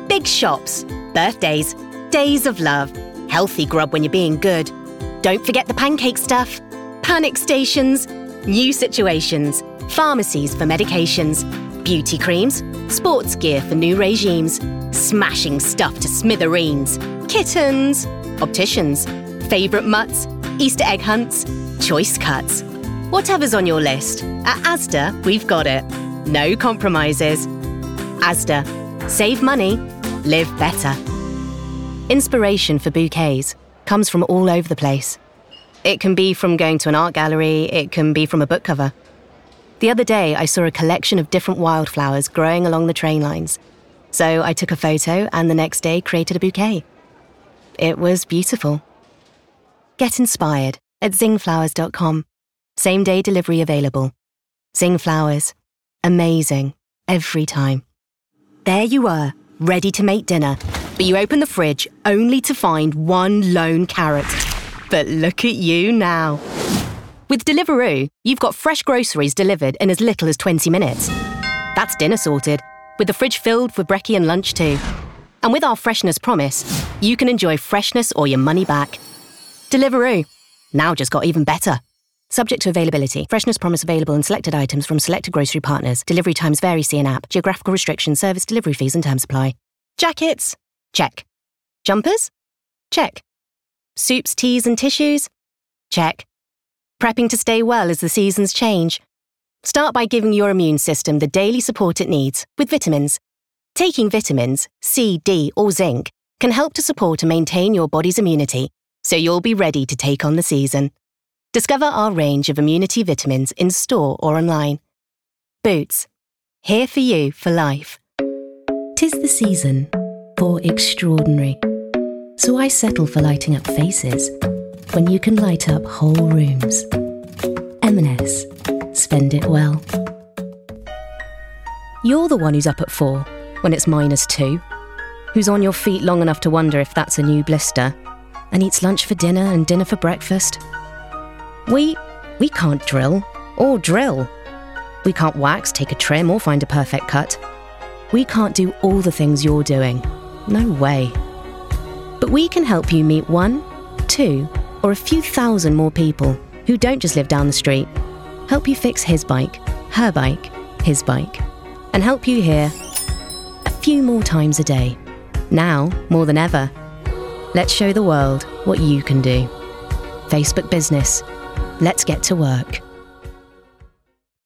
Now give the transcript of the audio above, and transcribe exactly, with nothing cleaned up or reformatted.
Big shops, birthdays, days of love, healthy grub when you're being good. Don't forget the pancake stuff, panic stations, new situations, pharmacies for medications, beauty creams, sports gear for new regimes, smashing stuff to smithereens, kittens, opticians, favourite mutts, Easter egg hunts, choice cuts. Whatever's on your list, at Asda, we've got it. No compromises. Asda. Save money. Live better. Inspiration for bouquets comes from all over the place. It can be from going to an art gallery, it can be from a book cover. The other day, I saw a collection of different wildflowers growing along the train lines. So I took a photo and the next day created a bouquet. It was beautiful. Get inspired at zing flowers dot com. Same day delivery available. Zing Flowers. Amazing. Every time. There you are, ready to make dinner. But you open the fridge only to find one lone carrot. But look at you now. With Deliveroo, you've got fresh groceries delivered in as little as twenty minutes. That's dinner sorted, with the fridge filled for brekkie and lunch too. And with our freshness promise, you can enjoy freshness or your money back. Deliveroo. Now just got even better. Subject to availability. Freshness promise available in selected items from selected grocery partners. Delivery times vary, see an app. Geographical restrictions, service delivery fees and terms apply. Jackets? Check. Jumpers? Check. Soups, teas and tissues? Check. Prepping to stay well as the seasons change? Start by giving your immune system the daily support it needs with vitamins. Taking vitamins, C, D or zinc, can help to support and maintain your body's immunity, so you'll be ready to take on the season. Discover our range of immunity vitamins in store or online. Boots. Here for you for life. 'Tis the season for extraordinary. So I settle for lighting up faces when you can light up whole rooms. M and S. Spend it well. You're the one who's up at four when it's minus two, who's on your feet long enough to wonder if that's a new blister, and eats lunch for dinner and dinner for breakfast. We, we can't drill or drill. We can't wax, take a trim or find a perfect cut. We can't do all the things you're doing. No way. But we can help you meet one, two, or a few thousand more people who don't just live down the street. Help you fix his bike, her bike, his bike. And help you hear a few more times a day. Now, more than ever. Let's show the world what you can do. Facebook Business. Let's get to work.